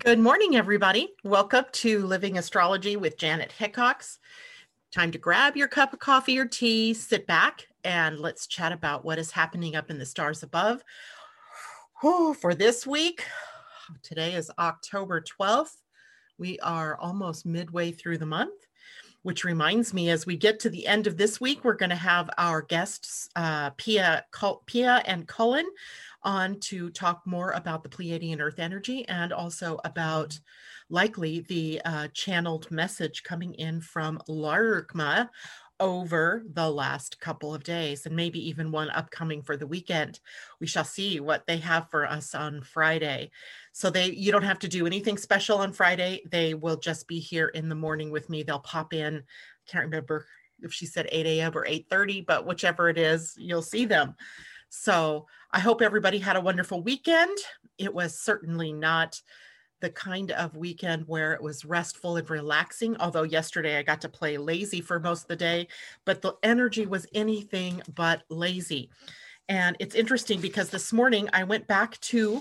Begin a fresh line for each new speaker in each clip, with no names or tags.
Good morning, everybody. Welcome to Living Astrology with Janet Hickox. Time to grab your cup of coffee or tea, sit back, and let's chat about what is happening up in the stars above. For this week, today is October 12th. We are almost midway through the month, which reminds me, as we get to the end of this week, we're going to have our guests, Pia and Cullen, on to talk more about the Pleiadian Earth energy and also about likely the channeled message coming in from Larkma over the last couple of days, and maybe even one upcoming for the weekend. We shall see what they have for us on Friday. So you don't have to do anything special on Friday. They will just be here in the morning with me. They'll pop in. Can't remember if she said 8 a.m. or 8:30, but whichever it is, you'll see them. So I hope everybody had a wonderful weekend. It was certainly not the kind of weekend where it was restful and relaxing, although yesterday I got to play lazy for most of the day, but the energy was anything but lazy. And it's interesting because this morning I went back to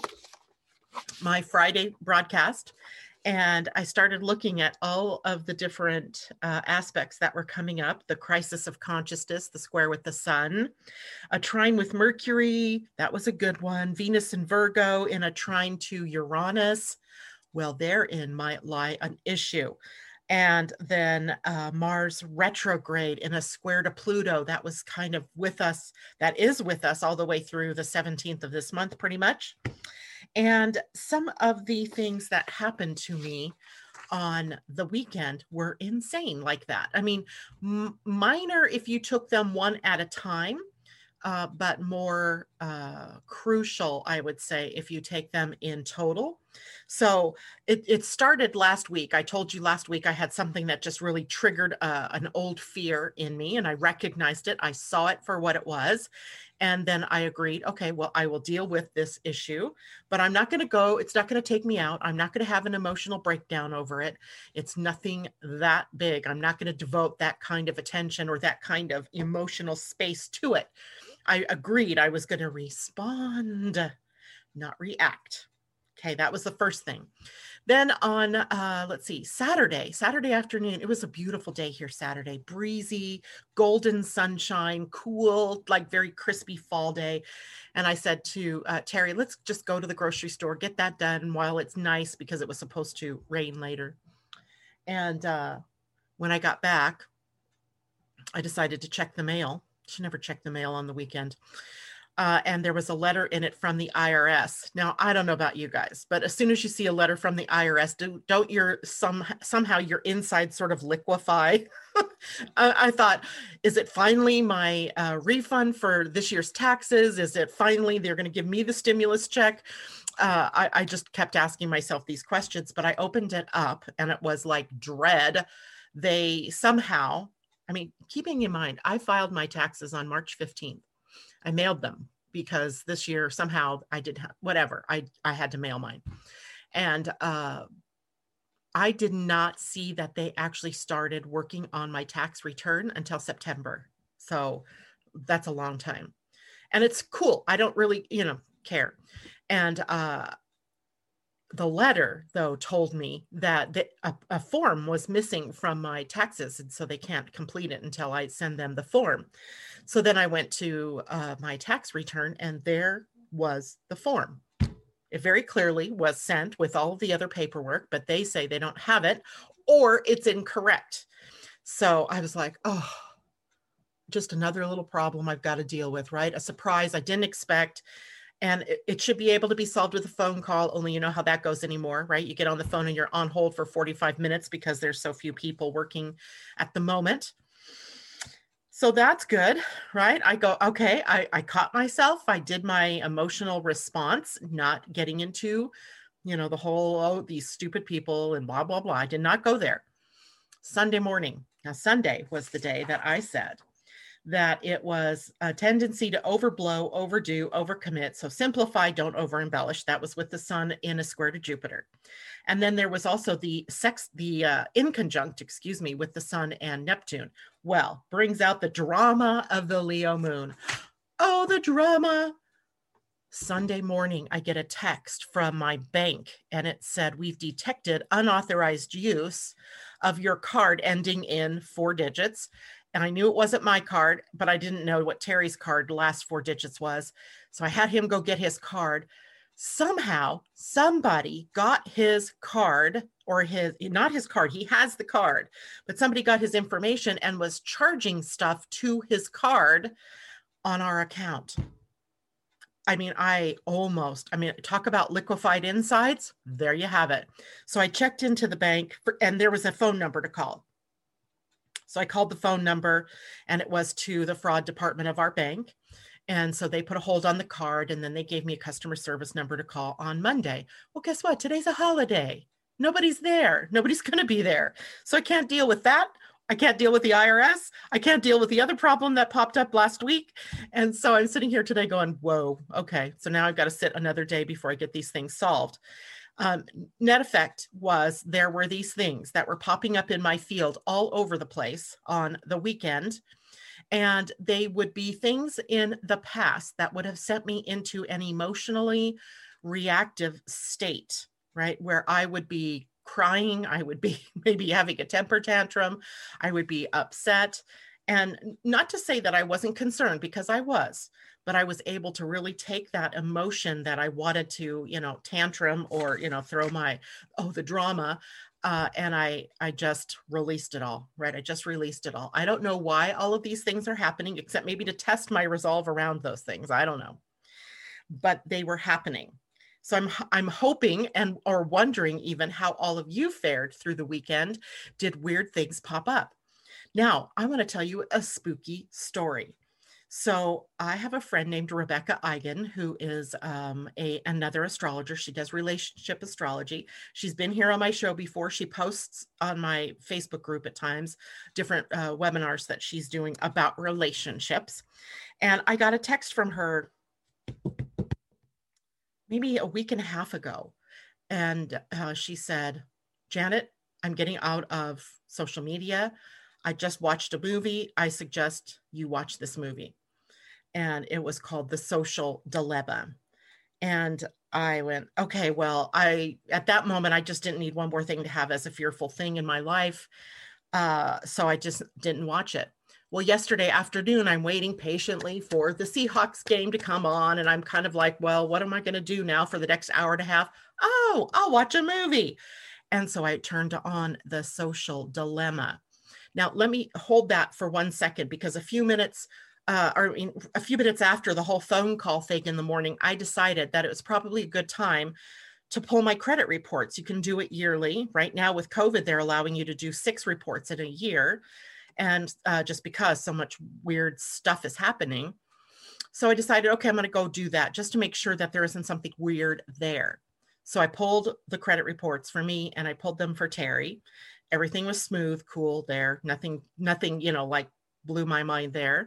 my Friday broadcast and I started looking at all of the different aspects that were coming up: the crisis of consciousness, the square with the sun, a trine with Mercury, that was a good one, Venus and Virgo in a trine to Uranus. Well, therein might lie an issue. And then Mars retrograde in a square to Pluto, that was kind of with us, that is with us all the way through the 17th of this month, pretty much. And some of the things that happened to me on the weekend were insane like that. I mean, minor if you took them one at a time, but more crucial, I would say, if you take them in total. So it started last week. I told you last week I had something that just really triggered an old fear in me, and I recognized it. I saw it for what it was. And then I agreed, okay, well, I will deal with this issue, but I'm not going to go, it's not going to take me out. I'm not going to have an emotional breakdown over it. It's nothing that big. I'm not going to devote that kind of attention or that kind of emotional space to it. I agreed I was going to respond, not react. Okay, that was the first thing. Then on, let's see, Saturday afternoon, it was a beautiful day here Saturday, breezy, golden sunshine, cool, like very crispy fall day. And I said to Terry, let's just go to the grocery store, get that done while it's nice, because it was supposed to rain later. And when I got back, I decided to check the mail. Should never check the mail on the weekend. And there was a letter in it from the IRS. Now, I don't know about you guys, but as soon as you see a letter from the IRS, don't your somehow your inside sort of liquefy? I thought, is it finally my refund for this year's taxes? Is it finally they're going to give me the stimulus check? I just kept asking myself these questions, but I opened it up and it was like dread. They somehow, I mean, keeping in mind, I filed my taxes on March 15th. I mailed them because this year somehow I did whatever. I had to mail mine. And I did not see that they actually started working on my tax return until September. So that's a long time. And it's cool. I don't really, care. And the letter, though, told me that a form was missing from my taxes, and so they can't complete it until I send them the form. So then I went to my tax return, and there was the form. It very clearly was sent with all of the other paperwork, but they say they don't have it or it's incorrect. So I was like, oh, just another little problem I've got to deal with, right? A surprise I didn't expect. And it should be able to be solved with a phone call, only you know how that goes anymore, right? You get on the phone and you're on hold for 45 minutes because there's so few people working at the moment. So that's good, right? I go, okay, I caught myself. I did my emotional response, not getting into, the whole, oh, these stupid people and blah, blah, blah. I did not go there. Sunday morning. Now, Sunday was the day that I said that it was a tendency to overblow, overdo, overcommit. So simplify, don't over-embellish. That was with the sun in a square to Jupiter. And then there was also the in conjunct, with the sun and Neptune. Well, brings out the drama of the Leo moon. Oh, the drama. Sunday morning, I get a text from my bank and it said, we've detected unauthorized use of your card ending in 4 digits. And I knew it wasn't my card, but I didn't know what Terry's card last 4 digits was. So I had him go get his card. Somehow somebody got his card, or not his card, he has the card, but somebody got his information and was charging stuff to his card on our account. I mean, talk about liquefied insides. There you have it. So I checked into the bank and there was a phone number to call. So I called the phone number and it was to the fraud department of our bank. And so they put a hold on the card and then they gave me a customer service number to call on Monday. Well, guess what? Today's a holiday. Nobody's there. Nobody's going to be there. So I can't deal with that. I can't deal with the IRS. I can't deal with the other problem that popped up last week. And so I'm sitting here today going, whoa, okay. So now I've got to sit another day before I get these things solved. Net effect was there were these things that were popping up in my field all over the place on the weekend. And they would be things in the past that would have sent me into an emotionally reactive state, right? Where I would be crying, I would be maybe having a temper tantrum, I would be upset. And not to say that I wasn't concerned, because I was, but I was able to really take that emotion that I wanted to, tantrum or, throw the drama. And I just released it all, right? I just released it all. I don't know why all of these things are happening, except maybe to test my resolve around those things. I don't know, but they were happening. So I'm hoping or wondering even how all of you fared through the weekend. Did weird things pop up? Now, I want to tell you a spooky story. So I have a friend named Rebecca Eigen, who is another astrologer. She does relationship astrology. She's been here on my show before. She posts on my Facebook group at times, different webinars that she's doing about relationships. And I got a text from her maybe a week and a half ago. And she said, Janet, I'm getting out of social media. I just watched a movie. I suggest you watch this movie. And it was called The Social Dilemma. And I went, okay, well, at that moment, I just didn't need one more thing to have as a fearful thing in my life. So I just didn't watch it. Well, yesterday afternoon, I'm waiting patiently for the Seahawks game to come on. And I'm kind of like, well, what am I going to do now for the next hour and a half? Oh, I'll watch a movie. And so I turned on The Social Dilemma. Now, let me hold that for 1 second, because a few minutes after the whole phone call thing in the morning, I decided that it was probably a good time to pull my credit reports. You can do it yearly. Right now with COVID, they're allowing you to do 6 reports in a year. And just because so much weird stuff is happening. So I decided, okay, I'm going to go do that just to make sure that there isn't something weird there. So I pulled the credit reports for me and I pulled them for Terry. Everything was smooth, cool there. Nothing, like blew my mind there.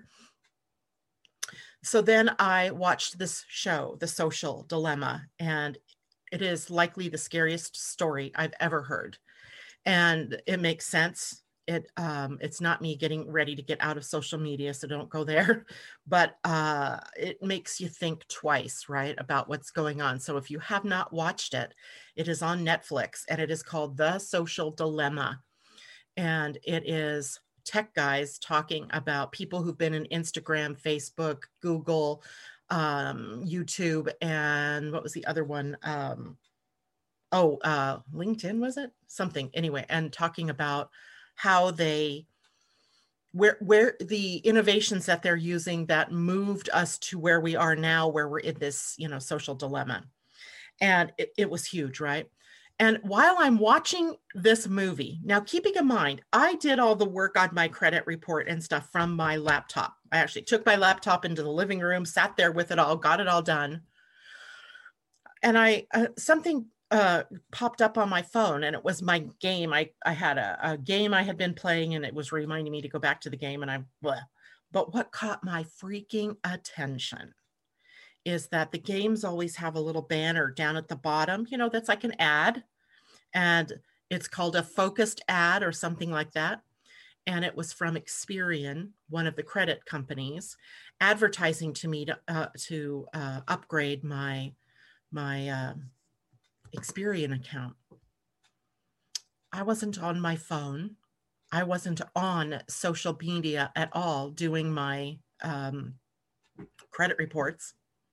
So then I watched this show, The Social Dilemma, and it is likely the scariest story I've ever heard. And it makes sense. It's not me getting ready to get out of social media, so don't go there, but it makes you think twice, right, about what's going on. So if you have not watched it, it is on Netflix and it is called The Social Dilemma. And it is tech guys talking about people who've been in Instagram, Facebook, Google, YouTube, and what was the other one? LinkedIn, was it? Something, anyway, and talking about how where the innovations that they're using that moved us to where we are now, where we're in this, social dilemma. And it was huge, right? And while I'm watching this movie, now keeping in mind, I did all the work on my credit report and stuff from my laptop. I actually took my laptop into the living room, sat there with it all, got it all done. And something popped up on my phone, and it was my game. I had a game I had been playing, and it was reminding me to go back to the game, and but what caught my freaking attention is that the games always have a little banner down at the bottom, that's like an ad, and it's called a focused ad or something like that. and it was from Experian, one of the credit companies, advertising to me to upgrade my Experian account. I wasn't on my phone. I wasn't on social media at all doing my credit reports.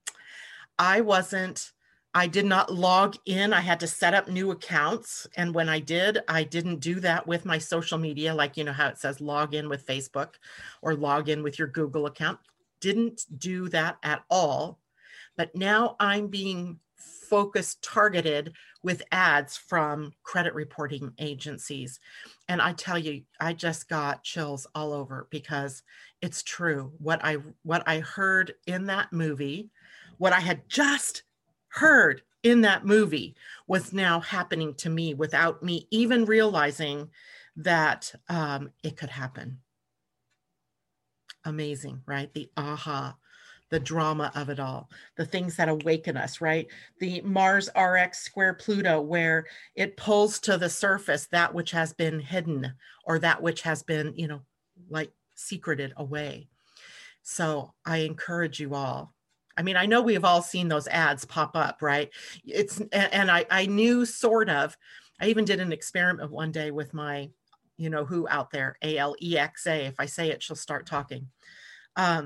I did not log in. I had to set up new accounts. And when I didn't do that with my social media, like, you know, how it says log in with Facebook or log in with your Google account. Didn't do that at all. But now I'm being focused, targeted with ads from credit reporting agencies. And I tell you, I just got chills all over because it's true. What I heard in that movie, what I had just heard in that movie was now happening to me without me even realizing that it could happen. Amazing, right? The aha, the drama of it all, the things that awaken us, right? The Mars RX square Pluto, where it pulls to the surface that which has been hidden or that which has been, you know, like secreted away. So I encourage you all. I mean, I know we've all seen those ads pop up, right? And I knew sort of, I even did an experiment one day with my, you know, who out there, Alexa. If I say it, she'll start talking. I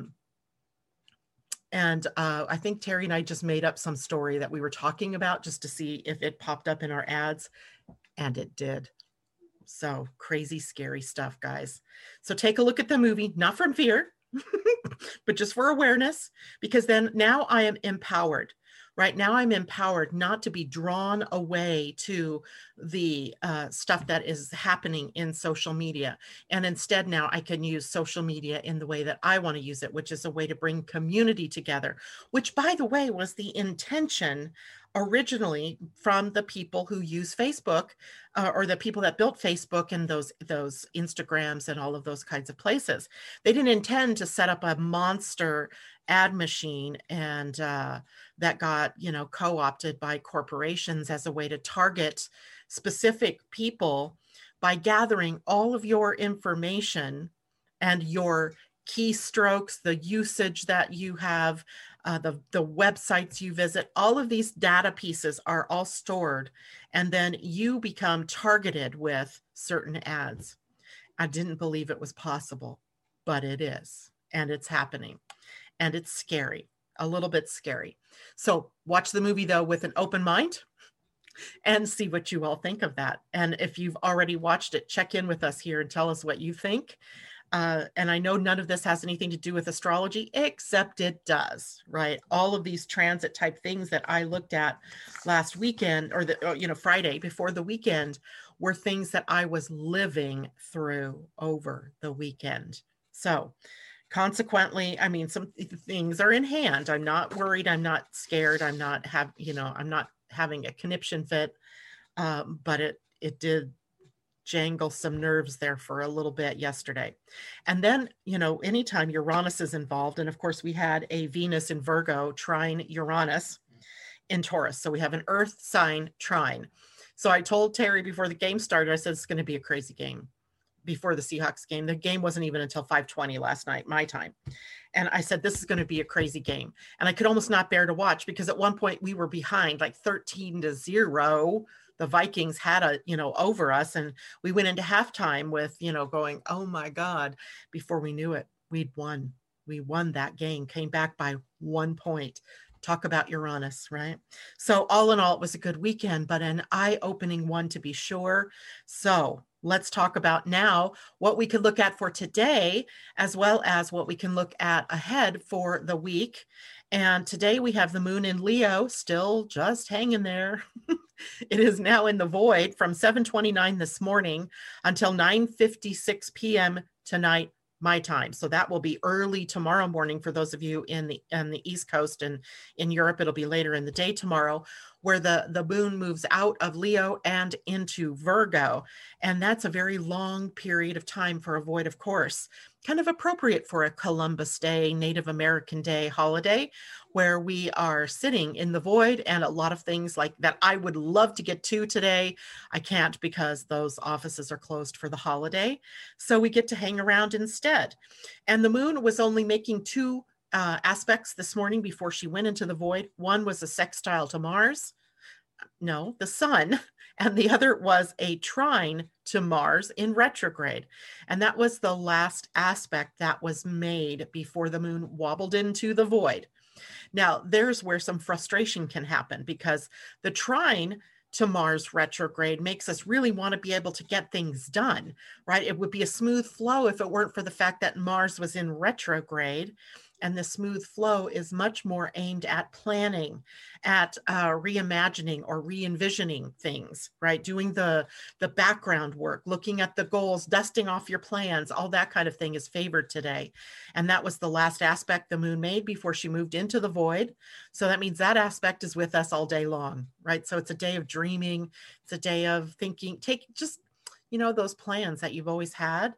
think Terry and I just made up some story that we were talking about just to see if it popped up in our ads, and it did. So crazy, scary stuff, guys. So take a look at the movie, not from fear, but just for awareness, because then now I am empowered. Right now I'm empowered not to be drawn away to the stuff that is happening in social media. And instead now I can use social media in the way that I want to use it, which is a way to bring community together, which, by the way, was the intention originally from the people who use Facebook or the people that built Facebook and those Instagrams and all of those kinds of places. They didn't intend to set up a monster ad machine and that got, you know, co-opted by corporations as a way to target specific people by gathering all of your information and your keystrokes, the usage that you have, the websites you visit. All of these data pieces are all stored, and then you become targeted with certain ads. I didn't believe it was possible, but it is, and it's happening, and it's scary, a little bit scary. So watch the movie though with an open mind and see what you all think of that. And if you've already watched it, check in with us here and tell us what you think. And I know none of this has anything to do with astrology, except it does, right? All of these transit type things that I looked at last weekend or Friday before the weekend were things that I was living through over the weekend. So consequently, I mean, some things are in hand. I'm not worried. I'm not scared. I'm not having a conniption fit. But it did jangle some nerves there for a little bit yesterday. And then, you know, anytime Uranus is involved, and of course we had a Venus in Virgo trine Uranus in Taurus. So we have an earth sign trine. So I told Terry before the game started, I said, it's going to be a crazy game before the Seahawks game. The game wasn't even until 5:20 last night, my time. And I said, this is going to be a crazy game. And I could almost not bear to watch because at one point we were behind like 13-0. The Vikings had over us, and we went into halftime with, going, oh my God, before we knew it, we'd won. We won that game, came back by 1 point. Talk about Uranus, right? So all in all, it was a good weekend, but an eye-opening one to be sure. So let's talk about now what we could look at for today, as well as what we can look at ahead for the week. And today we have the moon in Leo, still just hanging there. It is now in the void from 7:29 this morning until 9:56 p.m. tonight, my time. So that will be early tomorrow morning for those of you on the East Coast, and in Europe, it'll be later in the day tomorrow. where the moon moves out of Leo and into Virgo. And that's a very long period of time for a void, of course, kind of appropriate for a Columbus Day, Native American Day holiday, where we are sitting in the void, and a lot of things like that I would love to get to today. I can't because those offices are closed for the holiday. So we get to hang around instead. And the moon was only making two aspects this morning before she went into the void. One was a sextile to Mars, no, the sun, and the other was a trine to Mars in retrograde. And that was the last aspect that was made before the moon wobbled into the void. Now, there's where some frustration can happen, because the trine to Mars retrograde makes us really want to be able to get things done, right? It would be a smooth flow if it weren't for the fact that Mars was in retrograde. And the smooth flow is much more aimed at planning, at reimagining or re-envisioning things, right? Doing the background work, looking at the goals, dusting off your plans, all that kind of thing is favored today. And that was the last aspect the moon made before she moved into the void. So that means that aspect is with us all day long, right? So it's a day of dreaming. It's a day of thinking, those plans that you've always had.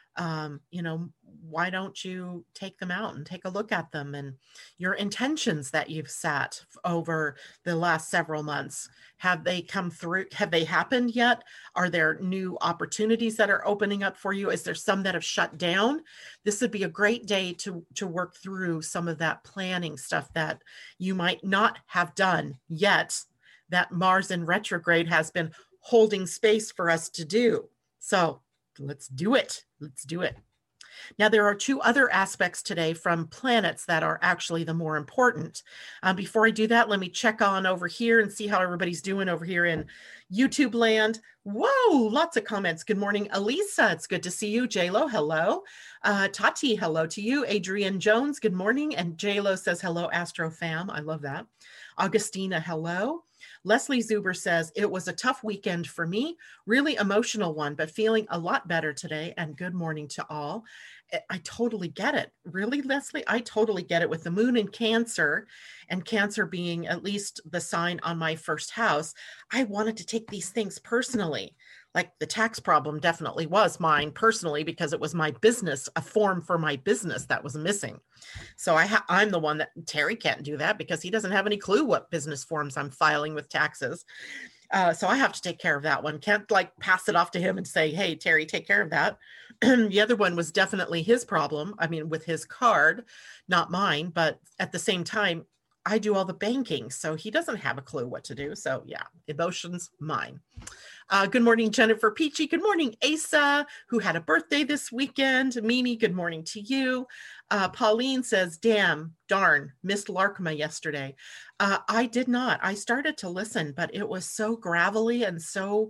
Why don't you take them out and take a look at them, and your intentions that you've set over the last several months? Have they come through? Have they happened yet? Are there new opportunities that are opening up for you? Is there some that have shut down? This would be a great day to work through some of that planning stuff that you might not have done yet, that Mars in retrograde has been holding space for us to do. So let's do it. Let's do it. Now, there are two other aspects today from planets that are actually the more important. Before I do that, let me check on over here and see how everybody's doing over here in YouTube land. Whoa, lots of comments. Good morning, Elisa. It's good to see you. J-Lo, hello. Tati, hello to you. Adrienne Jones, good morning. And J-Lo says, hello, Astro fam. I love that. Augustina, hello. Leslie Zuber says, it was a tough weekend for me, really emotional one, but feeling a lot better today, and good morning to all. I totally get it. Really, Leslie? I totally get it with the moon in Cancer, and Cancer being at least the sign on my first house. I wanted to take these things personally. Like the tax problem definitely was mine personally, because it was my business, a form for my business that was missing. So I'm the one that, Terry can't do that because he doesn't have any clue what business forms I'm filing with taxes. So I have to take care of that one. Can't pass it off to him and say, hey, Terry, take care of that. The other one was definitely his problem. I mean, with his card, not mine, but at the same time, I do all the banking. So he doesn't have a clue what to do. So yeah, emotions, mine. Good morning, Jennifer Peachy. Good morning, Asa, who had a birthday this weekend. Mimi, good morning to you. Pauline says, darn, missed Larkma yesterday. I did not. I started to listen, but it was so gravelly and so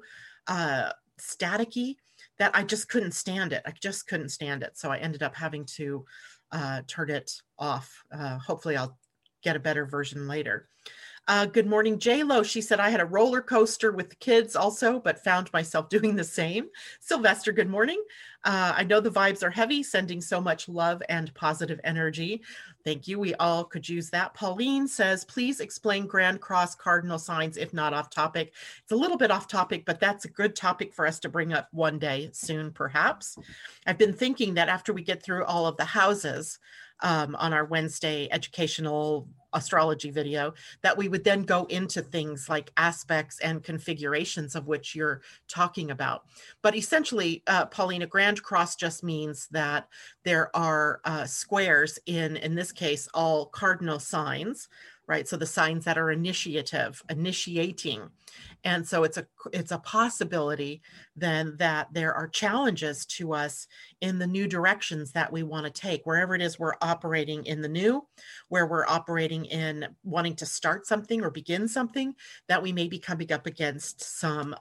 staticky that I just couldn't stand it. So I ended up having to turn it off. Hopefully I'll get a better version later. Good morning, J-Lo. She said, I had a roller coaster with the kids also, but found myself doing the same. Sylvester, good morning. I know the vibes are heavy, sending so much love and positive energy. Thank you. We all could use that. Pauline says, please explain Grand Cross cardinal signs, if not off topic. It's a little bit off topic, but that's a good topic for us to bring up one day soon, perhaps. I've been thinking that after we get through all of the houses on our Wednesday educational astrology video, that we would then go into things like aspects and configurations of which you're talking about. But essentially, Paulina, Grand Cross just means that there are squares in this case, all cardinal signs, right? So the signs that are initiating. And so it's a possibility then that there are challenges to us in the new directions that we want to take, wherever it is we're operating in the new, where we're operating in wanting to start something or begin something, that we may be coming up against some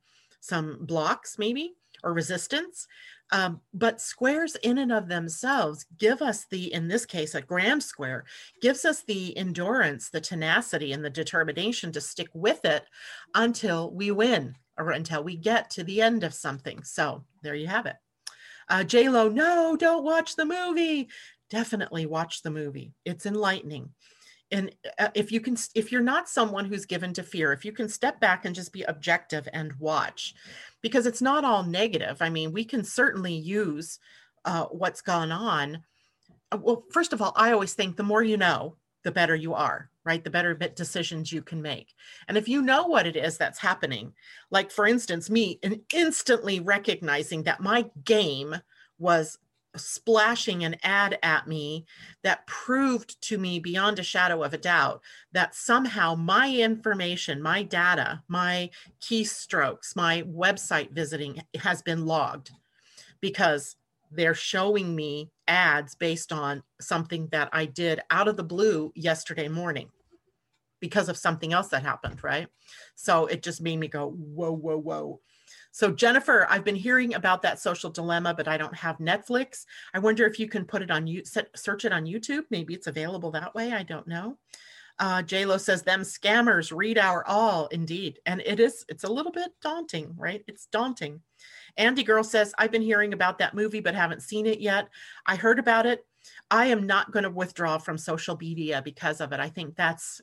blocks maybe, or resistance. But squares in and of themselves give us in this case, a grand square gives us the endurance, the tenacity, and the determination to stick with it until we win or until we get to the end of something. So there you have it. J-Lo, no, don't watch the movie. Definitely watch the movie. It's enlightening. And if you're not someone who's given to fear, if you can step back and just be objective and watch, because it's not all negative. I mean, we can certainly use what's gone on. Well, first of all, I always think the more you know, the better you are, right? The better decisions you can make. And if you know what it is that's happening, like for instance, me instantly recognizing that my game was splashing an ad at me that proved to me beyond a shadow of a doubt that somehow my information, my data, my keystrokes, my website visiting has been logged because they're showing me ads based on something that I did out of the blue yesterday morning because of something else that happened, right? So it just made me go, whoa, whoa, whoa. So Jennifer, I've been hearing about that social dilemma, but I don't have Netflix. I wonder if you can put it on, search it on YouTube. Maybe it's available that way. I don't know. JLo says, them scammers read our all. Indeed. And it's a little bit daunting, right? It's daunting. Andy Girl says, I've been hearing about that movie, but haven't seen it yet. I heard about it. I am not going to withdraw from social media because of it. I think that's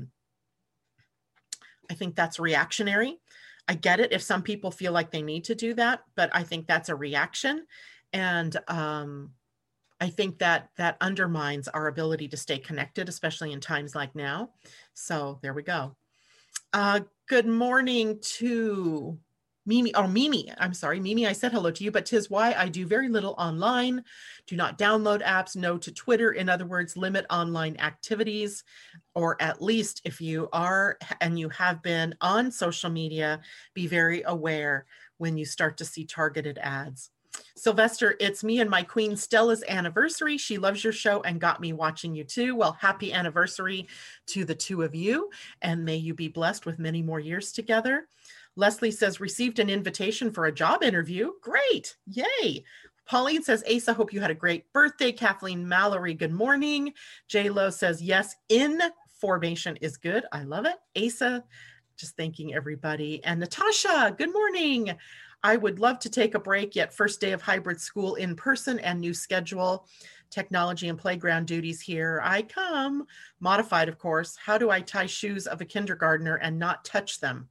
reactionary. I get it if some people feel like they need to do that, but I think that's a reaction. And I think that undermines our ability to stay connected, especially in times like now. So there we go. Good morning to Mimi. Oh, Mimi, I'm sorry. Mimi, I said hello to you, but 'tis why I do very little online. Do not download apps, no to Twitter. In other words, limit online activities, or at least if you are and you have been on social media, be very aware when you start to see targeted ads. Sylvester, it's me and my queen Stella's anniversary. She loves your show and got me watching you too. Well, happy anniversary to the two of you, and may you be blessed with many more years together. Leslie says, received an invitation for a job interview. Great. Yay. Pauline says, Asa, hope you had a great birthday. Kathleen Mallory, good morning. J-Lo says, yes, information is good. I love it. Asa, just thanking everybody. And Natasha, good morning. I would love to take a break, yet first day of hybrid school in person and new schedule, technology and playground duties. Here I come. Modified, of course. How do I tie shoes of a kindergartner and not touch them?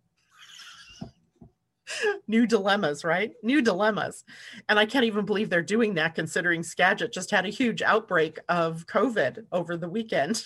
New dilemmas, right? New dilemmas. And I can't even believe they're doing that, considering Skagit just had a huge outbreak of COVID over the weekend.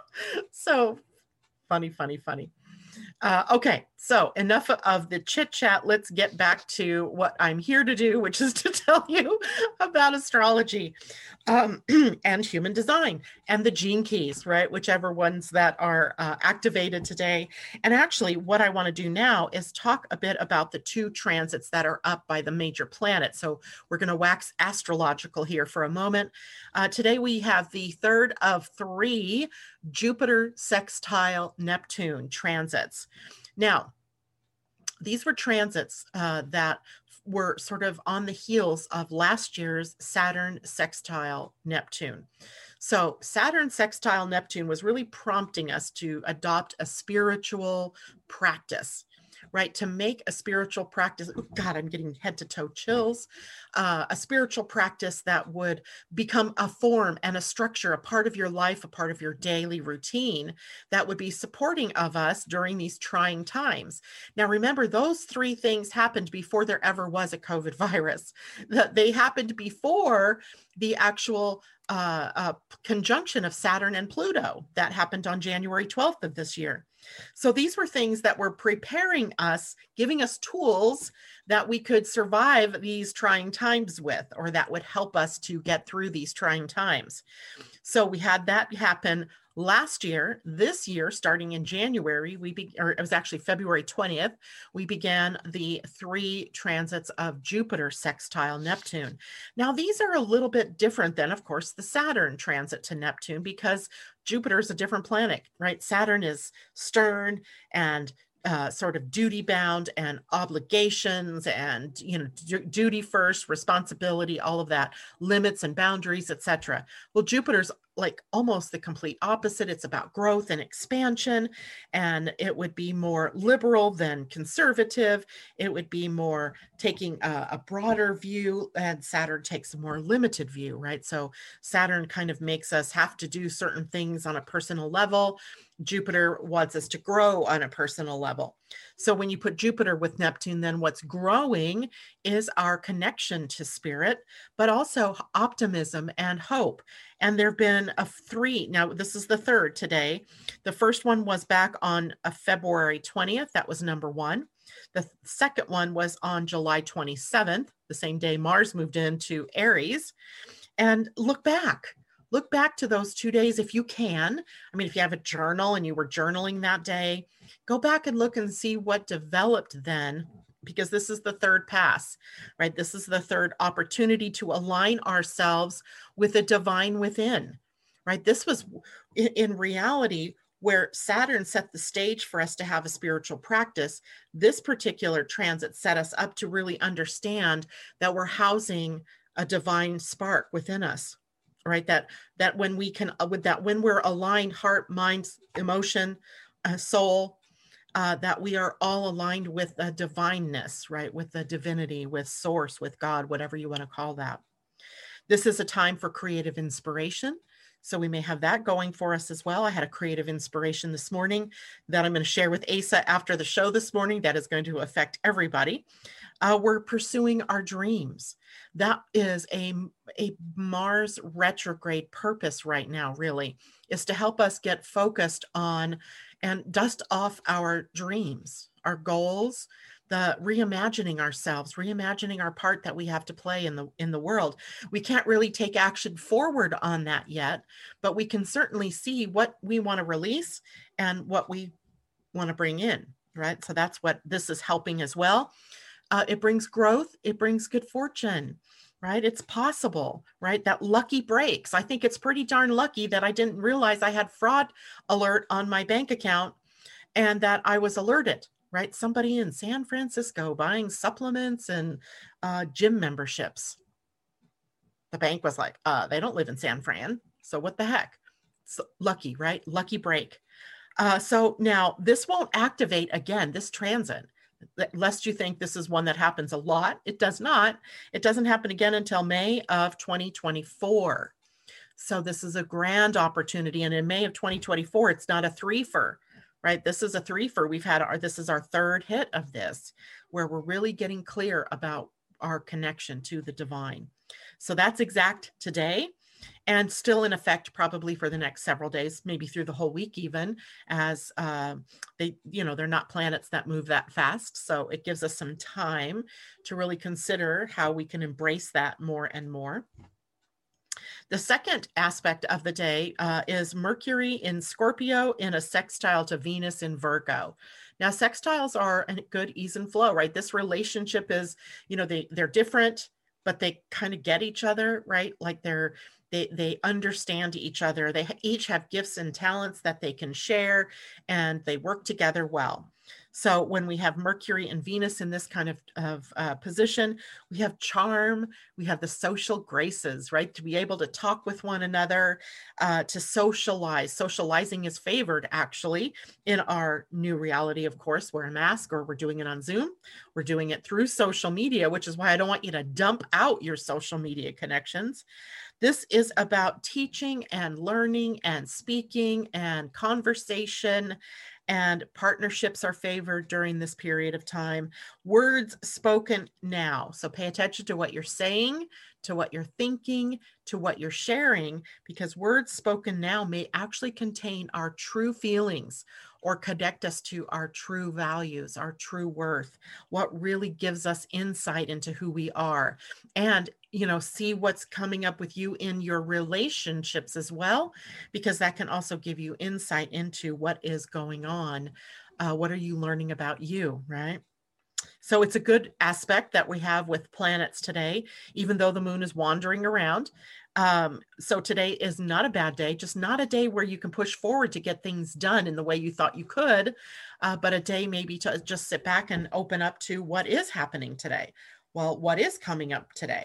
So funny, funny, funny. Okay, so enough of the chit chat. Let's get back to what I'm here to do, which is to tell you about astrology and human design and the gene keys, right? Whichever ones that are activated today. And actually, what I want to do now is talk a bit about the two transits that are up by the major planets. So we're going to wax astrological here for a moment. Today, we have the third of 3 Jupiter sextile Neptune transits. Now, these were transits that were sort of on the heels of last year's Saturn sextile Neptune. So Saturn sextile Neptune was really prompting us to adopt a spiritual practice, right? To make a spiritual practice, oh God, I'm getting head to toe chills, a spiritual practice that would become a form and a structure, a part of your life, a part of your daily routine that would be supporting of us during these trying times. Now, remember, those 3 things happened before there ever was a COVID virus. They happened before the actual conjunction of Saturn and Pluto that happened on January 12th of this year. So these were things that were preparing us, giving us tools that we could survive these trying times with, or that would help us to get through these trying times. So we had that happen last year. This year, starting in January, or it was actually February 20th, we began the 3 transits of Jupiter sextile Neptune. Now, these are a little bit different than, of course, the Saturn transit to Neptune, because Jupiter is a different planet, right? Saturn is stern and sort of duty bound and obligations and, duty first, responsibility, all of that, limits and boundaries, etc. Well, Jupiter's like almost the complete opposite. It's about growth and expansion, and it would be more liberal than conservative. It would be more taking a broader view, and Saturn takes a more limited view, right? So Saturn kind of makes us have to do certain things on a personal level. Jupiter wants us to grow on a personal level. So when you put Jupiter with Neptune, then what's growing is our connection to spirit, but also optimism and hope. And there have been three. Now, this is the third today. The first one was back on February 20th. That was number one. The second one was on July 27th, the same day Mars moved into Aries. And look back to those 2 days if you can. I mean, if you have a journal and you were journaling that day, go back and look and see what developed then, because this is the third pass, right? This is the third opportunity to align ourselves with the divine within, right? This was in reality where Saturn set the stage for us to have a spiritual practice. This particular transit set us up to really understand that we're housing a divine spark within us, right? That when we can, when we're aligned, heart, mind, emotion, soul, that we are all aligned with the divineness, right? With the divinity, with source, with God, whatever you want to call that. This is a time for creative inspiration. So we may have that going for us as well. I had a creative inspiration this morning that I'm going to share with Asa after the show this morning that is going to affect everybody. We're pursuing our dreams. That is a Mars retrograde purpose right now, really, is to help us get focused on and dust off our dreams, our goals, the reimagining ourselves, reimagining our part that we have to play in the world. We can't really take action forward on that yet, but we can certainly see what we want to release and what we want to bring in, right? So that's what this is helping as well. It brings growth. It brings good fortune, right? It's possible, right? That lucky breaks. I think it's pretty darn lucky that I didn't realize I had fraud alert on my bank account and that I was alerted, right? Somebody in San Francisco buying supplements and gym memberships. The bank was like, they don't live in San Fran. So what the heck? So lucky, right? Lucky break. So now this won't activate again, this transit. Lest you think this is one that happens a lot. It does not. It doesn't happen again until May of 2024. So this is a grand opportunity. And in May of 2024, it's not a threefer, right? This is a threefer. This is our third hit of this, where we're really getting clear about our connection to the divine. So that's exact today. And still in effect probably for the next several days, maybe through the whole week even, as they're not planets that move that fast. So it gives us some time to really consider how we can embrace that more and more. The second aspect of the day is Mercury in Scorpio in a sextile to Venus in Virgo. Now, sextiles are a good ease and flow, right? This relationship is, they're different, but they kind of get each other, right? Like they understand each other. They each have gifts and talents that they can share, and they work together well. So when we have Mercury and Venus in this kind of position, we have charm, we have the social graces, right? To be able to talk with one another, to socialize. Socializing is favored actually in our new reality, of course. Wear a mask or we're doing it on Zoom. We're doing it through social media, which is why I don't want you to dump out your social media connections. This is about teaching and learning and speaking and conversation, and partnerships are favored during this period of time. Words spoken now. So pay attention to what you're saying, to what you're thinking, to what you're sharing, because words spoken now may actually contain our true feelings or connect us to our true values, our true worth, what really gives us insight into who we are. And see what's coming up with you in your relationships as well, because that can also give you insight into what is going on. What are you learning about you, right? So it's a good aspect that we have with planets today, even though the moon is wandering around. So today is not a bad day, just not a day where you can push forward to get things done in the way you thought you could, but a day maybe to just sit back and open up to what is happening today. Well, what is coming up today?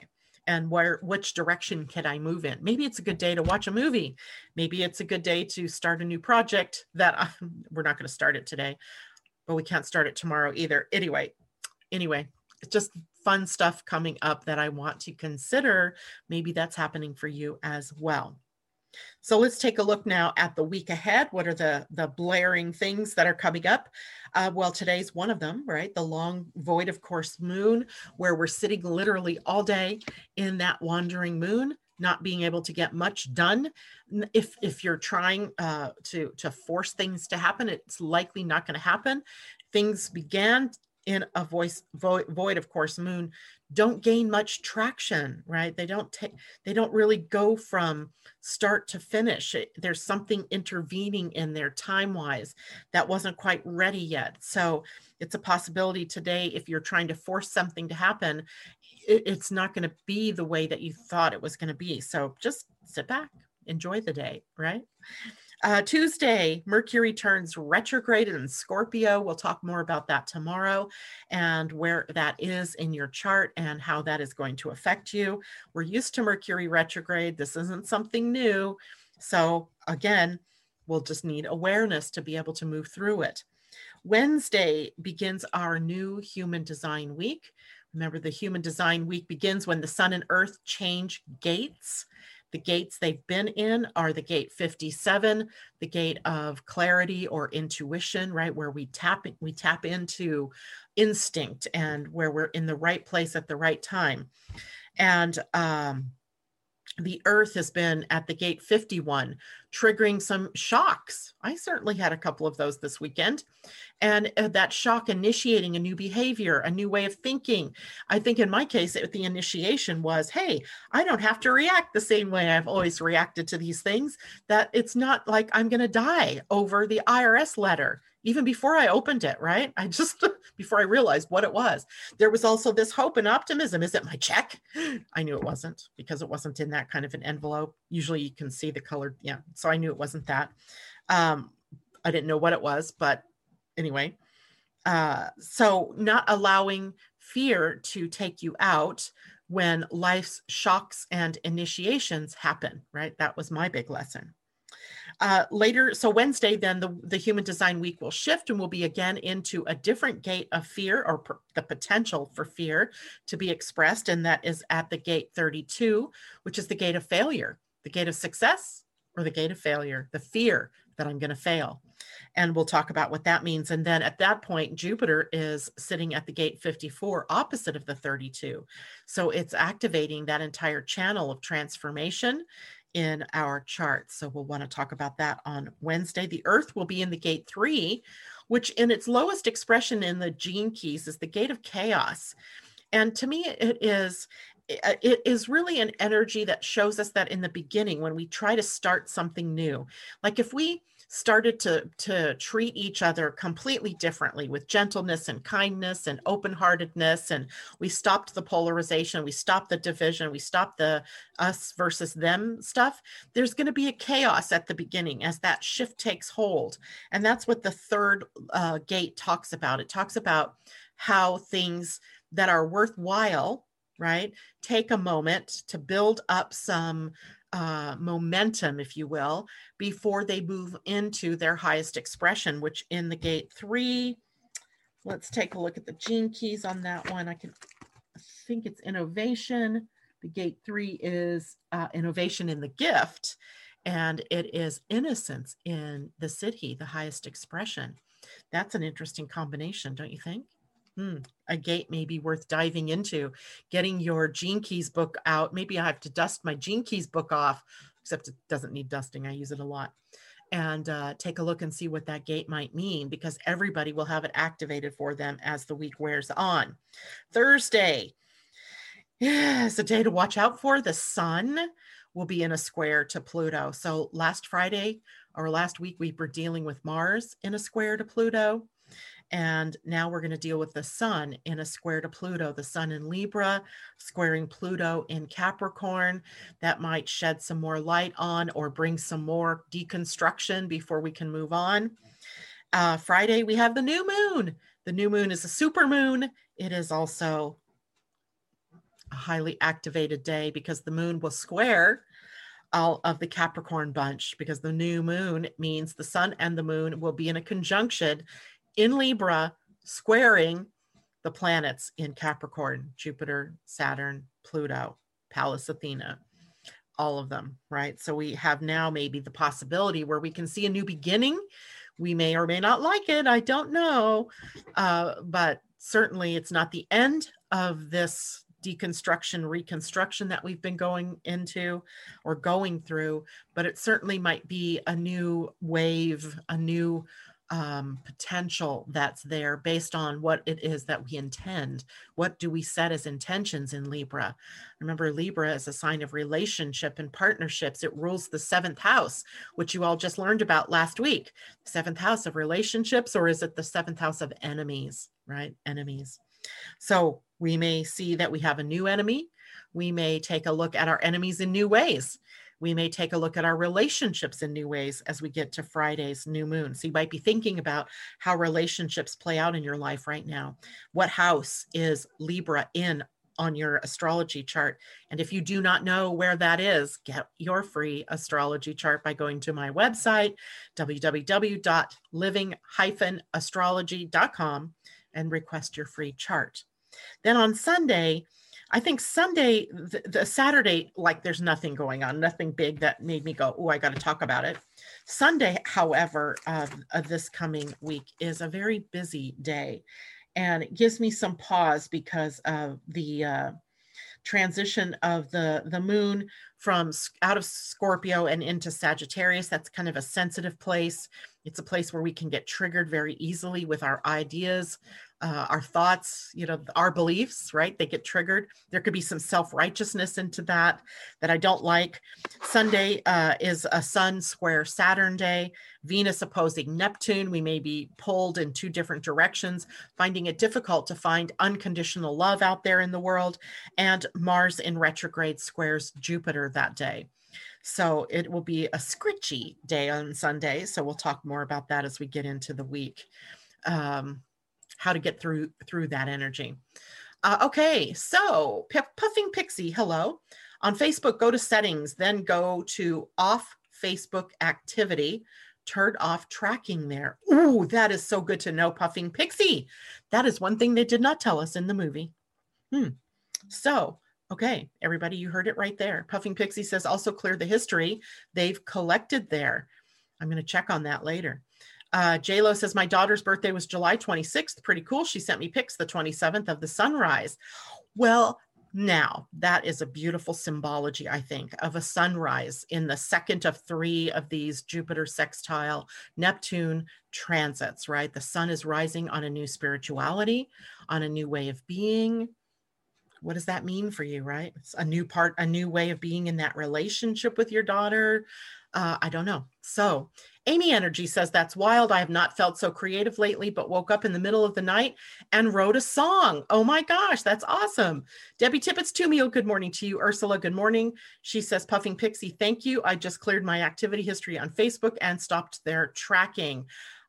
and which direction can I move in? Maybe it's a good day to watch a movie. Maybe it's a good day to start a new project that we're not going to start it today, but we can't start it tomorrow either. Anyway, it's just fun stuff coming up that I want to consider. Maybe that's happening for you as well. So let's take a look now at the week ahead. What are the blaring things that are coming up? Well, today's one of them, right? The long void of course moon, where we're sitting literally all day in that wandering moon, not being able to get much done. If you're trying to force things to happen, it's likely not going to happen. Things began in a void of course moon don't gain much traction, right? They don't really go from start to finish. There's something intervening in there time-wise that wasn't quite ready yet. So it's a possibility today, if you're trying to force something to happen, it's not going to be the way that you thought it was going to be. So just sit back, enjoy the day, right? Tuesday, Mercury turns retrograde in Scorpio. We'll talk more about that tomorrow and where that is in your chart and how that is going to affect you. We're used to Mercury retrograde. This isn't something new. So again, we'll just need awareness to be able to move through it. Wednesday begins our new Human Design Week. Remember, the Human Design Week begins when the Sun and Earth change gates. The gates they've been in are the gate 57, the gate of clarity or intuition, right? Where we tap into instinct and where we're in the right place at the right time. And the Earth has been at the gate 51, triggering some shocks. I certainly had a couple of those this weekend. And that shock initiating a new behavior, a new way of thinking. I think in my case, the initiation was, hey, I don't have to react the same way I've always reacted to these things, that it's not like I'm going to die over the IRS letter. Even before I opened it, right? Before I realized what it was, there was also this hope and optimism. Is it my check? I knew it wasn't, because it wasn't in that kind of an envelope. Usually you can see the colored, yeah. So I knew it wasn't that. I didn't know what it was, but anyway. So not allowing fear to take you out when life's shocks and initiations happen, right? That was my big lesson. Later, so Wednesday, then the Human Design Week will shift and we'll be again into a different gate of fear, or the potential for fear to be expressed. And that is at the gate 32, which is the gate of failure, the gate of success, or the gate of failure, the fear that I'm going to fail. And we'll talk about what that means. And then at that point, Jupiter is sitting at the gate 54, opposite of the 32. So it's activating that entire channel of transformation in our chart. So we'll want to talk about that on Wednesday. The Earth will be in the gate 3, which in its lowest expression in the gene keys is the gate of chaos. And to me, it is really an energy that shows us that in the beginning, when we try to start something new, like if we started to treat each other completely differently with gentleness and kindness and open-heartedness, and we stopped the polarization, we stopped the division, we stopped the us versus them stuff, there's going to be a chaos at the beginning as that shift takes hold. And that's what the third gate talks about. It talks about how things that are worthwhile, right, take a moment to build up some momentum, if you will, before they move into their highest expression, which in the gate 3, let's take a look at the gene keys on that one. I think it's innovation. The gate 3 is innovation in the gift, and it is innocence in the siddhi, the highest expression. That's an interesting combination, don't you think? A gate may be worth diving into, getting your Gene Keys book out. Maybe I have to dust my Gene Keys book off, except it doesn't need dusting. I use it a lot. And take a look and see what that gate might mean, because everybody will have it activated for them as the week wears on. Thursday is a day to watch out for. The Sun will be in a square to Pluto. So last Friday or last week, we were dealing with Mars in a square to Pluto. And now we're going to deal with the Sun in a square to Pluto, the Sun in Libra, squaring Pluto in Capricorn. That might shed some more light on or bring some more deconstruction before we can move on. Friday, we have the new moon. The new moon is a super moon. It is also a highly activated day because the moon will square all of the Capricorn bunch, because the new moon means the sun and the moon will be in a conjunction in Libra, squaring the planets in Capricorn: Jupiter, Saturn, Pluto, Pallas Athena, all of them, right? So we have now maybe the possibility where we can see a new beginning. We may or may not like it, I don't know, but certainly it's not the end of this deconstruction, reconstruction that we've been going into or going through, but it certainly might be a new wave, a new potential that's there based on what it is that we intend. What do we set as intentions in Libra? Remember, Libra is a sign of relationship and partnerships. It rules the 7th house, which you all just learned about last week. 7th house of relationships, or is it the 7th house of enemies, right? Enemies. So we may see that we have a new enemy. We may take a look at our enemies in new ways. We may take a look at our relationships in new ways as we get to Friday's new moon. So you might be thinking about how relationships play out in your life right now. What house is Libra in on your astrology chart? And if you do not know where that is, get your free astrology chart by going to my website, www.living-astrology.com, and request your free chart. Then on Sunday, I think Sunday, the Saturday, like there's nothing going on, nothing big that made me go, oh, I got to talk about it. Sunday, however, this coming week is a very busy day, and it gives me some pause because of the transition of the moon from out of Scorpio and into Sagittarius. That's kind of a sensitive place. It's a place where we can get triggered very easily with our ideas, our thoughts, our beliefs, right? They get triggered. There could be some self-righteousness into that I don't like. Sunday is a Sun square Saturn day, Venus opposing Neptune. We may be pulled in 2 different directions, finding it difficult to find unconditional love out there in the world. And Mars in retrograde squares Jupiter that day. So it will be a scritchy day on Sunday. So we'll talk more about that as we get into the week. How to get through that energy. Okay, so Puffing Pixie, hello. On Facebook, go to settings, then go to off Facebook activity, turn off tracking there. Ooh, that is so good to know, Puffing Pixie. That is one thing they did not tell us in the movie. So, okay, everybody, you heard it right there. Puffing Pixie says also clear the history they've collected there. I'm going to check on that later. J-Lo says, my daughter's birthday was July 26th. Pretty cool. She sent me pics the 27th of the sunrise. Well, now that is a beautiful symbology, I think, of a sunrise in the second of 3 of these Jupiter sextile Neptune transits, right? The sun is rising on a new spirituality, on a new way of being. What does that mean for you, right? It's a new way of being in that relationship with your daughter. I don't know. So Amy Energy says, that's wild. I have not felt so creative lately, but woke up in the middle of the night and wrote a song. Oh my gosh, that's awesome. Debbie Tippett's Tumio, good morning to you. Ursula, good morning. She says, Puffing Pixie, thank you. I just cleared my activity history on Facebook and stopped their tracking.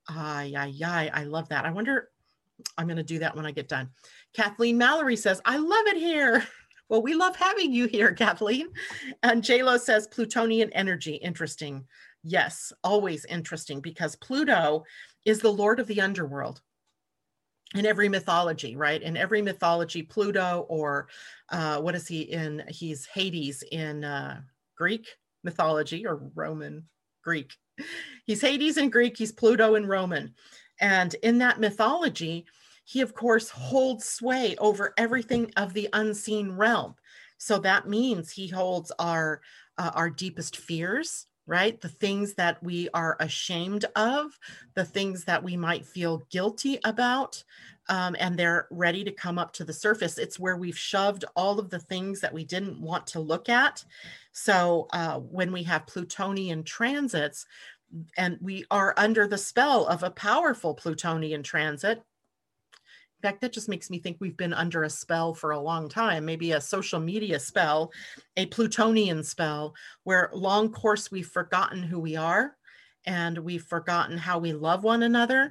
I love that. I wonder, I'm going to do that when I get done. Kathleen Mallory says, I love it here. Well, we love having you here, Kathleen. And JLo says, Plutonian energy, interesting. Yes, always interesting, because Pluto is the lord of the underworld in every mythology, right? In every mythology, Pluto, or what is he in? He's Hades in Greek mythology, or Roman Greek. He's Hades in Greek, he's Pluto in Roman. And in that mythology, he, of course, holds sway over everything of the unseen realm. So that means he holds our deepest fears, right? The things that we are ashamed of, the things that we might feel guilty about, and they're ready to come up to the surface. It's where we've shoved all of the things that we didn't want to look at. So when we have Plutonian transits, and we are under the spell of a powerful Plutonian transit. In fact, that just makes me think we've been under a spell for a long time, maybe a social media spell, a Plutonian spell, where long course we've forgotten who we are, and we've forgotten how we love one another.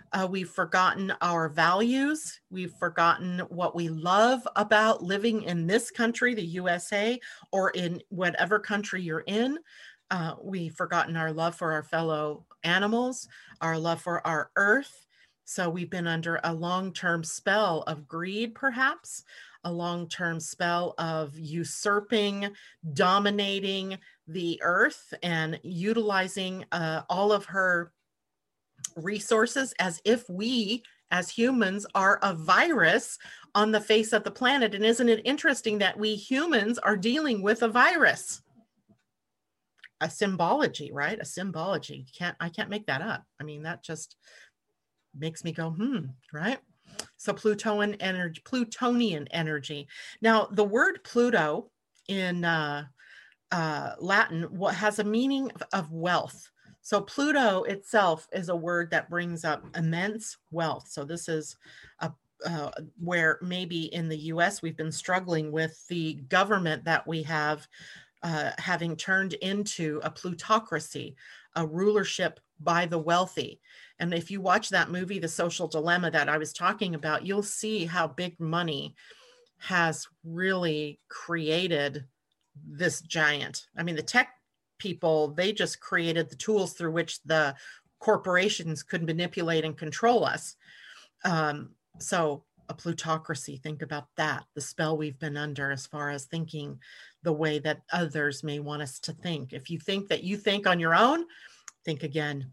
We've forgotten our values. We've forgotten what we love about living in this country, the USA, or in whatever country you're in. We've forgotten our love for our fellow animals, our love for our earth. So we've been under a long-term spell of greed, perhaps, a long-term spell of usurping, dominating the earth and utilizing all of her resources as if we as humans are a virus on the face of the planet. And isn't it interesting that we humans are dealing with a virus? A symbology, right? A symbology. I can't make that up. I mean, that just makes me go, right? So Plutonian energy. Now, the word Pluto in Latin has a meaning of wealth. So Pluto itself is a word that brings up immense wealth. So this is where maybe in the US we've been struggling with the government that we have having turned into a plutocracy, a rulership by the wealthy. And if you watch that movie, The Social Dilemma that I was talking about, you'll see how big money has really created this giant. I mean, the tech people, they just created the tools through which the corporations could manipulate and control us. So a plutocracy, think about that, the spell we've been under as far as thinking the way that others may want us to think. If you think that you think on your own, think again.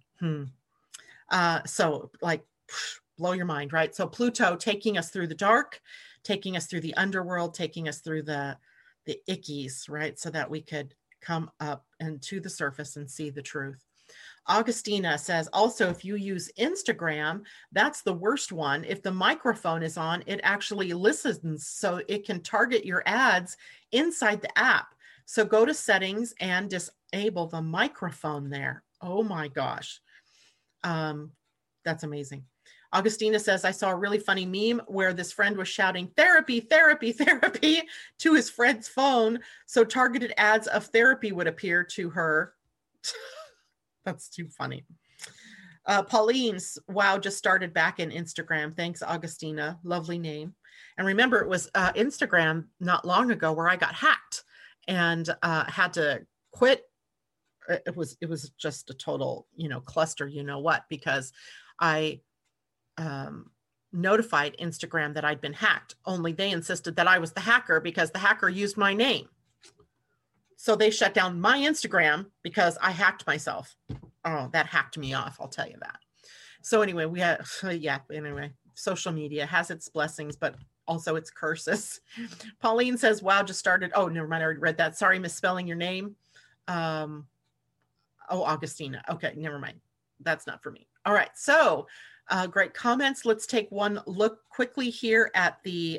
So like blow your mind, right? So Pluto taking us through the dark, taking us through the underworld, taking us through the ickies, right? So that we could come up and to the surface and see the truth. Augustina says, also, if you use Instagram, that's the worst one. If the microphone is on, it actually listens, so it can target your ads inside the app. So go to settings and disable the microphone there. Oh my gosh. That's amazing. Augustina says, I saw a really funny meme where this friend was shouting therapy, therapy, therapy to his friend's phone. So targeted ads of therapy would appear to her. That's too funny. Pauline's, wow, just started back in Instagram. Thanks, Augustina. Lovely name. And remember, it was Instagram not long ago where I got hacked and had to quit. It was just a total, cluster, because I notified Instagram that I'd been hacked. Only they insisted that I was the hacker because the hacker used my name. So they shut down my Instagram because I hacked myself. Oh, that hacked me off. I'll tell you that. So anyway, social media has its blessings, but also its curses. Pauline says, wow, just started. Oh, never mind. I already read that. Sorry, misspelling your name. Augustina. Okay, never mind. That's not for me. All right. So great comments. Let's take one look quickly here at the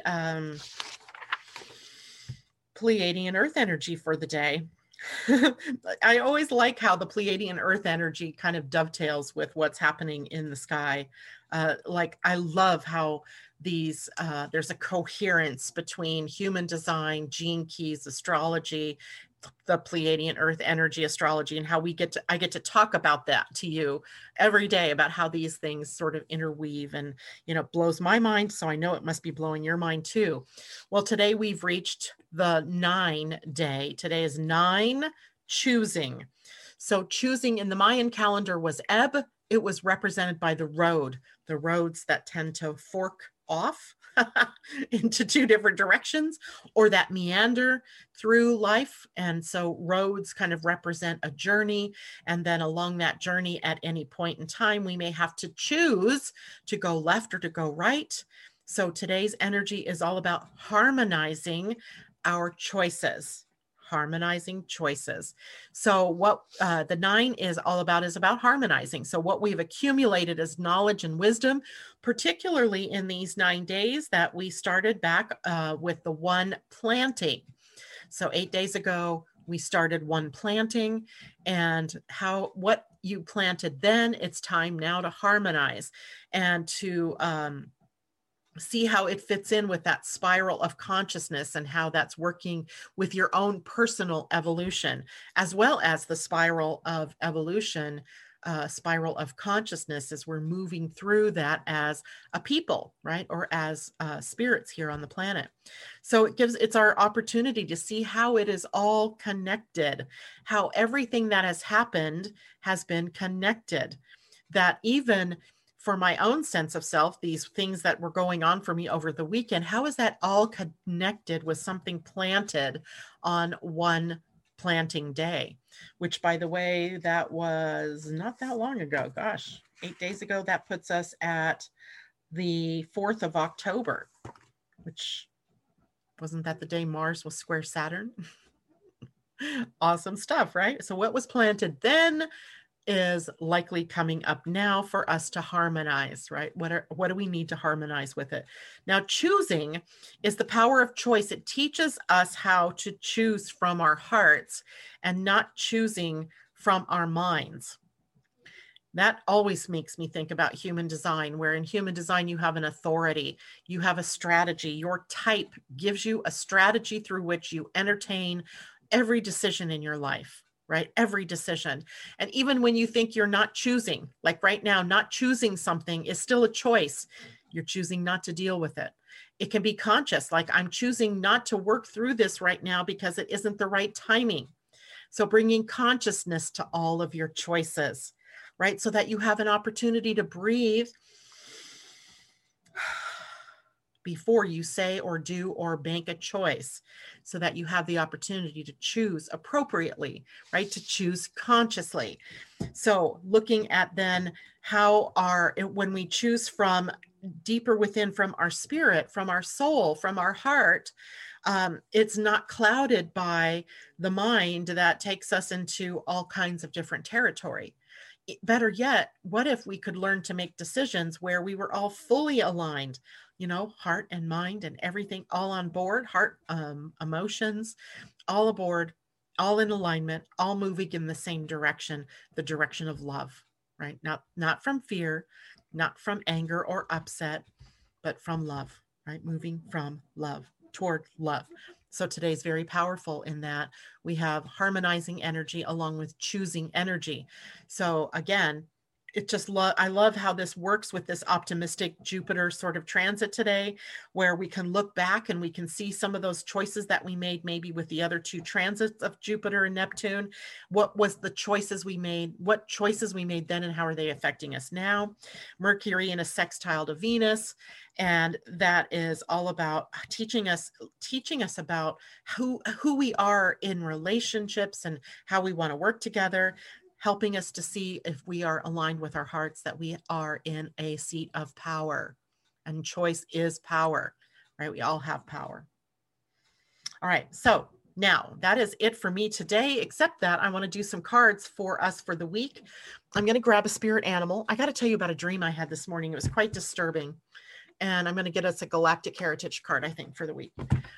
Pleiadian Earth energy for the day. I always like how the Pleiadian Earth energy kind of dovetails with what's happening in the sky. I love how these there's a coherence between human design, gene keys, astrology, the Pleiadian Earth energy, astrology, and how I get to talk about that to you every day about how these things sort of interweave, and blows my mind. So I know it must be blowing your mind too. Well, today we've reached the 9 day. Today is 9 choosing. So choosing in the Mayan calendar was Ebb. It was represented by the roads that tend to fork off into 2 different directions, or that meander through life. And so roads kind of represent a journey. And then along that journey, at any point in time, we may have to choose to go left or to go right. So today's energy is all about harmonizing our choices. Harmonizing choices. So what the 9 is all about is about harmonizing. So what we've accumulated as knowledge and wisdom, particularly in these 9 days that we started back with the 1 planting. So 8 days ago, we started 1 planting, and what you planted then, it's time now to harmonize and to see how it fits in with that spiral of consciousness and how that's working with your own personal evolution, as well as the spiral of evolution spiral of consciousness as we're moving through that as a people, right? Or as spirits here on the planet. So it's our opportunity to see how it is all connected, how everything that has happened has been connected, that even for my own sense of self, these things that were going on for me over the weekend, how is that all connected with something planted on one planting day, which, by the way, that was not that long ago. Gosh, 8 days ago. That puts us at the 4th of October, which wasn't that the day Mars was square Saturn? Awesome stuff, right? So what was planted then is likely coming up now for us to harmonize, right? What do we need to harmonize with it? Now, choosing is the power of choice. It teaches us how to choose from our hearts and not choosing from our minds. That always makes me think about human design, where in human design, you have an authority, you have a strategy. Your type gives you a strategy through which you entertain every decision in your life, right? Every decision. And even when you think you're not choosing, like right now, not choosing something is still a choice. You're choosing not to deal with it. It can be conscious, like I'm choosing not to work through this right now because it isn't the right timing. So bringing consciousness to all of your choices, right? So that you have an opportunity to breathe before you say or do or make a choice, so that you have the opportunity to choose appropriately, right? To choose consciously. So looking at then how when we choose from deeper within, from our spirit, from our soul, from our heart, it's not clouded by the mind that takes us into all kinds of different territory. Better yet, what if we could learn to make decisions where we were all fully aligned, heart and mind and everything all on board, heart, emotions, all aboard, all in alignment, all moving in the same direction, the direction of love, right? Not from fear, not from anger or upset, but from love, right? Moving from love toward love. So today's very powerful in that we have harmonizing energy along with choosing energy. So again, I love how this works with this optimistic Jupiter sort of transit today, where we can look back and we can see some of those choices that we made, maybe with the other two transits of Jupiter and Neptune. What was the choices we made? What choices we made then, and how are they affecting us now? Mercury in a sextile to Venus. And that is all about teaching us about who we are in relationships and how we want to work together, helping us to see if we are aligned with our hearts, that we are in a seat of power, and choice is power, right? We all have power. All right. So now that is it for me today, except that I want to do some cards for us for the week. I'm going to grab a spirit animal. I got to tell you about a dream I had this morning. It was quite disturbing. And I'm going to get us a galactic heritage card, I think, for the week.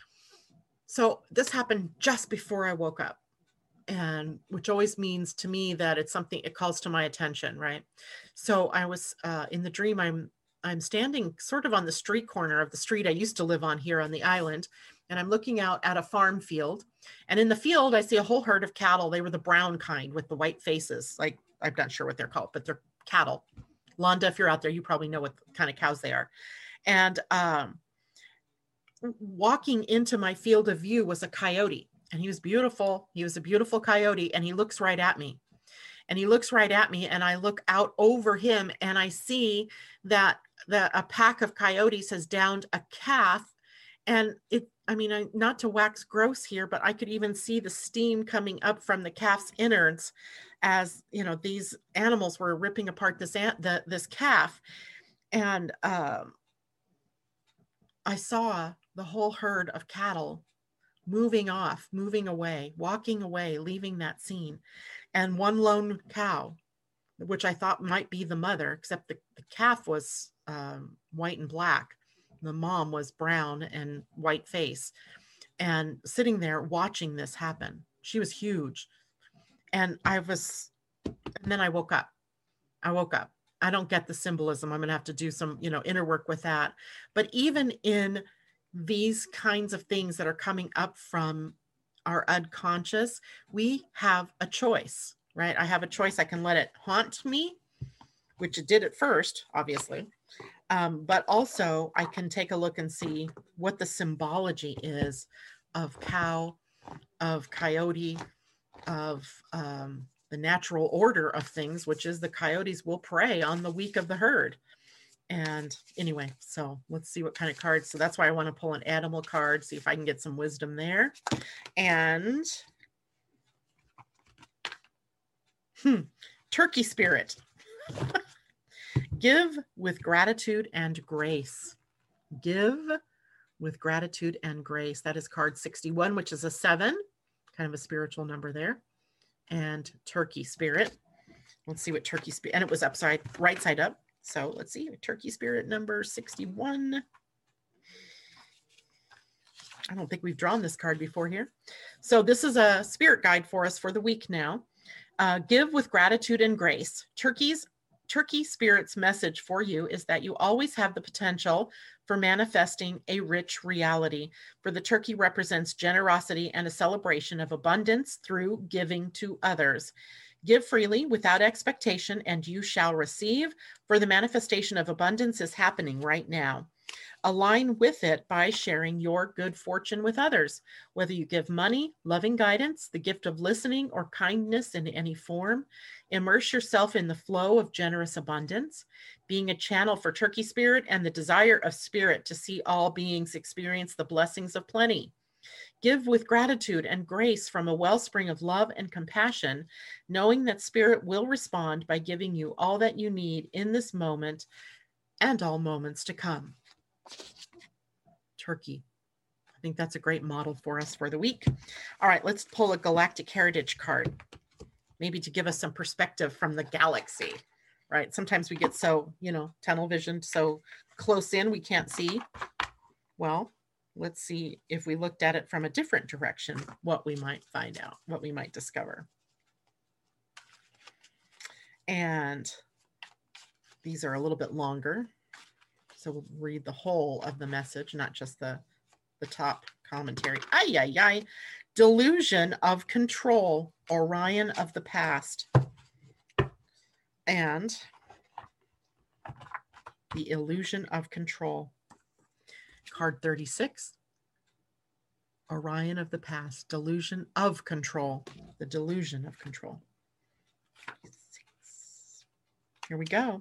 So this happened just before I woke up, and which always means to me that it's something, it calls to my attention, right? So I was in the dream, I'm standing sort of on the street corner of the street I used to live on here on the island, and I'm looking out at a farm field. And in the field, I see a whole herd of cattle. They were the brown kind with the white faces. Like, I'm not sure what they're called, but they're cattle. Londa, if you're out there, you probably know what kind of cows they are. And walking into my field of view was a coyote, and he was beautiful. He was a beautiful coyote, and he looks right at me. And he looks right at me, and I look out over him, and I see that a pack of coyotes has downed a calf. And not to wax gross here, but I could even see the steam coming up from the calf's innards as, these animals were ripping apart this calf. And I saw the whole herd of cattle moving off, moving away, walking away, leaving that scene. And one lone cow, which I thought might be the mother, except the calf was white and black. The mom was brown and white face, and sitting there watching this happen. She was huge. And then I woke up. I don't get the symbolism. I'm going to have to do some, inner work with that. But even in these kinds of things that are coming up from our unconscious, we have a choice, right? I have a choice. I can let it haunt me, which it did at first, obviously. But also I can take a look and see what the symbology is of cow, of coyote, of the natural order of things, which is the coyotes will prey on the weak of the herd. And anyway, so let's see what kind of cards. So that's why I want to pull an animal card, see if I can get some wisdom there. And turkey spirit. Give with gratitude and grace. Give with gratitude and grace. That is card 61, which is a 7, kind of a spiritual number there. And turkey spirit. Let's see what turkey spirit, and it was right side up. So let's see, turkey spirit number 61. I don't think we've drawn this card before here. So this is a spirit guide for us for the week now. Give with gratitude and grace. Turkey spirit's message for you is that you always have the potential for manifesting a rich reality. For the turkey represents generosity and a celebration of abundance through giving to others. Give freely without expectation and you shall receive, for the manifestation of abundance is happening right now. Align with it by sharing your good fortune with others. Whether you give money, loving guidance, the gift of listening, or kindness in any form, immerse yourself in the flow of generous abundance, being a channel for turkey spirit and the desire of spirit to see all beings experience the blessings of plenty. Give with gratitude and grace from a wellspring of love and compassion, knowing that spirit will respond by giving you all that you need in this moment and all moments to come. Turkey. I think that's a great model for us for the week. All right, let's pull a Galactic Heritage card, maybe to give us some perspective from the galaxy, right? Sometimes we get so, tunnel vision, so close in, we can't see. Well, let's see if we looked at it from a different direction, what we might find out, what we might discover. And these are a little bit longer. So we'll read the whole of the message, not just the top commentary. Delusion of control, Orion of the past. And the illusion of control. Card 36, Orion of the past, delusion of control, the delusion of control. Here we go.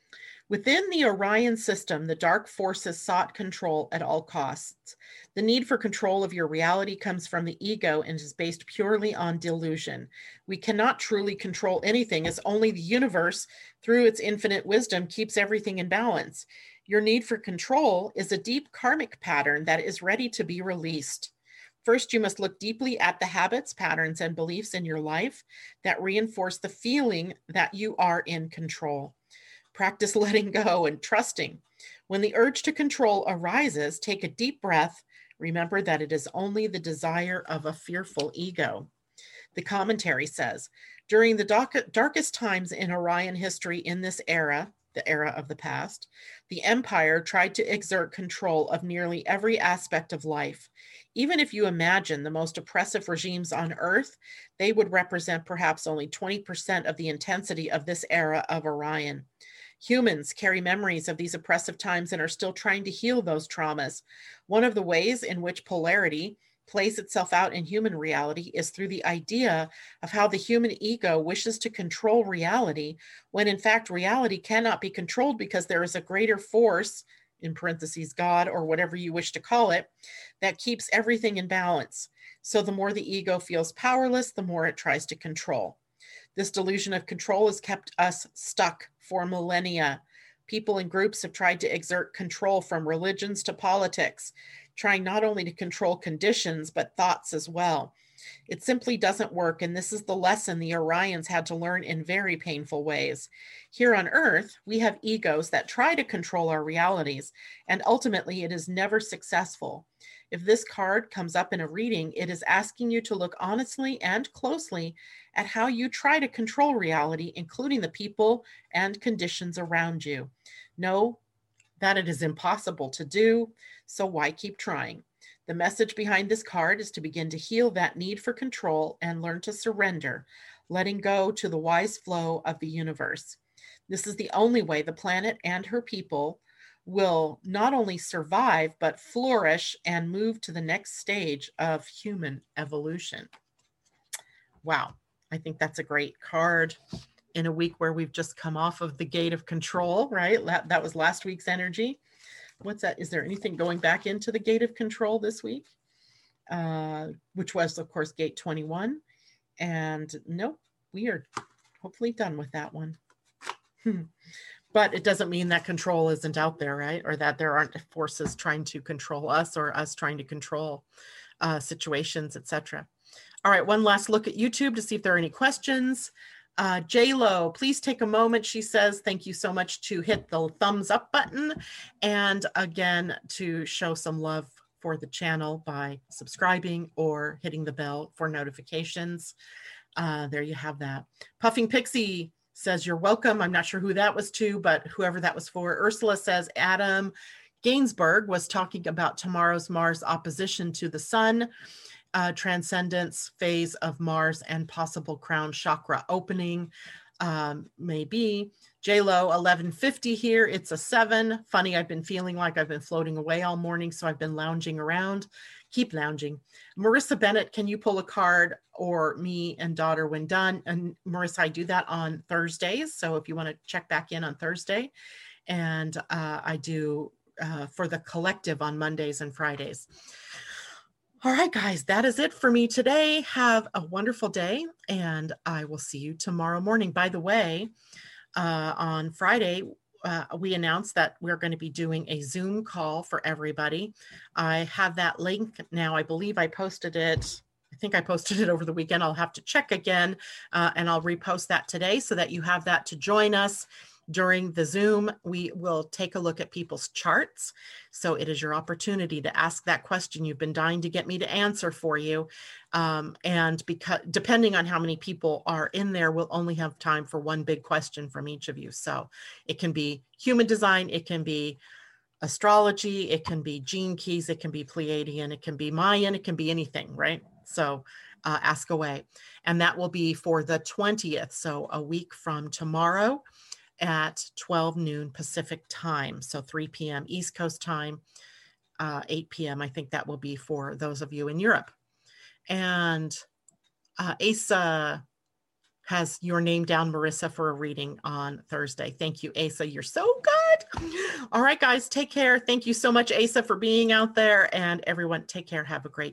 Within the Orion system, the dark forces sought control at all costs. The need for control of your reality comes from the ego and is based purely on delusion. We cannot truly control anything, as only the universe, through its infinite wisdom, keeps everything in balance. Your need for control is a deep karmic pattern that is ready to be released. First, you must look deeply at the habits, patterns, and beliefs in your life that reinforce the feeling that you are in control. Practice letting go and trusting. When the urge to control arises, take a deep breath. Remember that it is only the desire of a fearful ego. The commentary says, during the darkest times in Orion history in this era, the era of the past, the empire tried to exert control of nearly every aspect of life. Even if you imagine the most oppressive regimes on Earth, they would represent perhaps only 20% of the intensity of this era of Orion. Humans carry memories of these oppressive times and are still trying to heal those traumas. One of the ways in which polarity plays itself out in human reality is through the idea of how the human ego wishes to control reality, when in fact reality cannot be controlled because there is a greater force, in parentheses, God, or whatever you wish to call it, that keeps everything in balance. So the more the ego feels powerless, the more it tries to control. This delusion of control has kept us stuck for millennia. People and groups have tried to exert control from religions to politics, trying not only to control conditions, but thoughts as well. It simply doesn't work, and this is the lesson the Orions had to learn in very painful ways. Here on Earth, we have egos that try to control our realities, and ultimately it is never successful. If this card comes up in a reading, it is asking you to look honestly and closely at how you try to control reality, including the people and conditions around you. Know that it is impossible to do, so why keep trying? The message behind this card is to begin to heal that need for control and learn to surrender. letting go to the wise flow of the universe. This is the only way the planet and her people will not only survive, but flourish and move to the next stage of human evolution. Wow, I think that's a great card in a week where we've just come off of the gate of control, right? That was last week's energy. What's that? Is there anything going back into the gate of control this week? Which was, of course, gate 21. And nope, we are hopefully done with that one. But it doesn't mean that control isn't out there, right? Or that there aren't forces trying to control us or us trying to control situations, etc. All right, one last look at YouTube to see if there are any questions. J-Lo, please take a moment. She says, thank you so much, to hit the thumbs up button. And again, to show some love for the channel by subscribing or hitting the bell for notifications. There you have that. Puffing Pixie says, you're welcome. I'm not sure who that was to, but whoever that was for. Ursula says, Adam Gainsbourg was talking about tomorrow's Mars opposition to the sun, transcendence phase of Mars, and possible crown chakra opening. Maybe. J-Lo, 11:50 here. It's a 7. Funny, I've been feeling like I've been floating away all morning, so I've been lounging around. Keep lounging. Marissa Bennett, can you pull a card, or me and daughter when done? And Marissa, I do that on Thursdays, so if you want to check back in on Thursday. And I do for the collective on Mondays and Fridays. All right, guys, that is it for me today. Have a wonderful day, and I will see you tomorrow morning. By the way, on Friday, we announced that we're going to be doing a Zoom call for everybody. I have that link now. I believe I posted it. I think I posted it over the weekend. I'll have to check again, and I'll repost that today so that you have that to join us. During the Zoom, we will take a look at people's charts. So it is your opportunity to ask that question you've been dying to get me to answer for you. And because depending on how many people are in there, we'll only have time for one big question from each of you. So it can be human design, it can be astrology, it can be gene keys, it can be Pleiadian, it can be Mayan, it can be anything, right? So ask away. And that will be for the 20th, so a week from tomorrow, at 12 noon Pacific time. So 3 p.m. East Coast time, 8 p.m. I think that will be for those of you in Europe. And Asa has your name down, Marissa, for a reading on Thursday. Thank you, Asa. You're so good. All right, guys, take care. Thank you so much, Asa, for being out there. And everyone, take care. Have a great